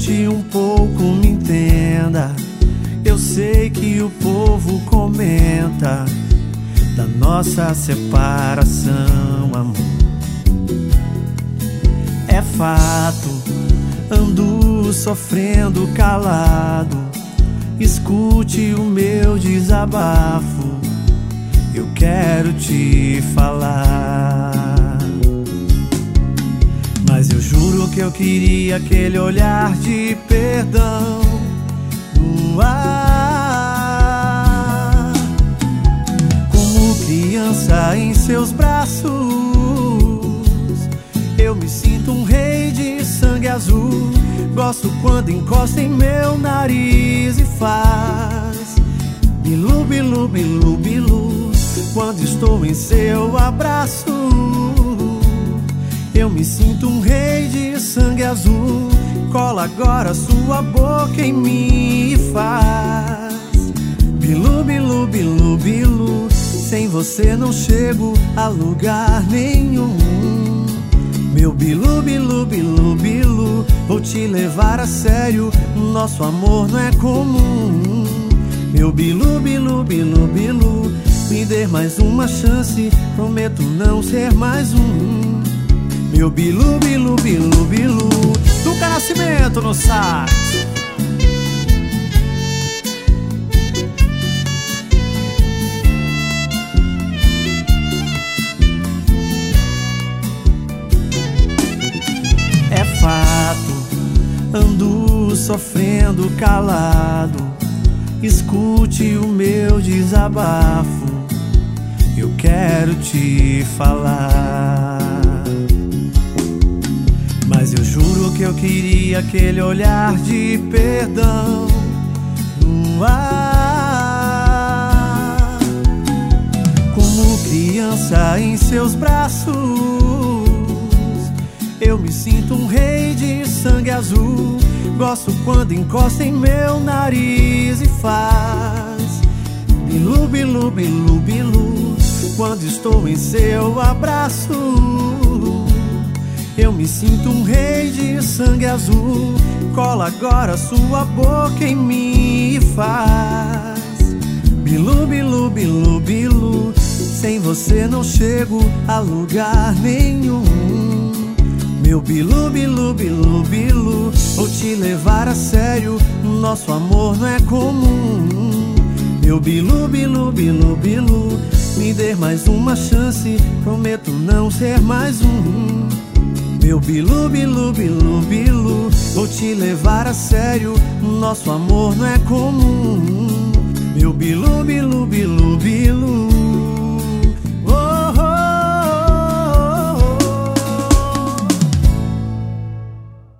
escute um pouco, me entenda. Eu sei que o povo comenta da nossa separação, amor. É fato, ando sofrendo calado. Escute o meu desabafo, eu quero te falar. Mas eu juro que eu queria aquele olhar de perdão no ar, como criança em seus braços. Eu me sinto um rei de sangue azul. Gosto quando encosta em meu nariz e faz bilu, bilu, bilu, bilu. Quando estou em seu abraço, eu me sinto um rei de sangue azul. Cola agora sua boca em mim e faz bilu, bilu, bilu, bilu. Sem você não chego a lugar nenhum. Meu bilu, bilu, bilu, bilu, vou te levar a sério, nosso amor não é comum. Meu bilu, bilu, bilu, bilu, me dê mais uma chance, prometo não ser mais um. Meu bilu, bilu, bilu, bilu, Duca Nascimento no sax. É fato, ando sofrendo calado. Escute o meu desabafo, eu quero te falar. Mas eu juro que eu queria aquele olhar de perdão no ar, como criança em seus braços. Eu me sinto um rei de sangue azul. Gosto quando encosta em meu nariz e faz bilu, bilu, bilu, bilu. Quando estou em seu abraço, eu me sinto um rei de sangue azul. Cola agora sua boca em mim e faz bilu, bilu, bilu, bilu. Sem você não chego a lugar nenhum. Meu bilu, bilu, bilu, bilu, vou te levar a sério, nosso amor não é comum. Meu bilu, bilu, bilu, bilu, me dê mais uma chance, prometo não ser mais um. Meu bilu, bilu, bilu, bilu, vou te levar a sério, nosso amor não é comum. Meu bilu, bilu,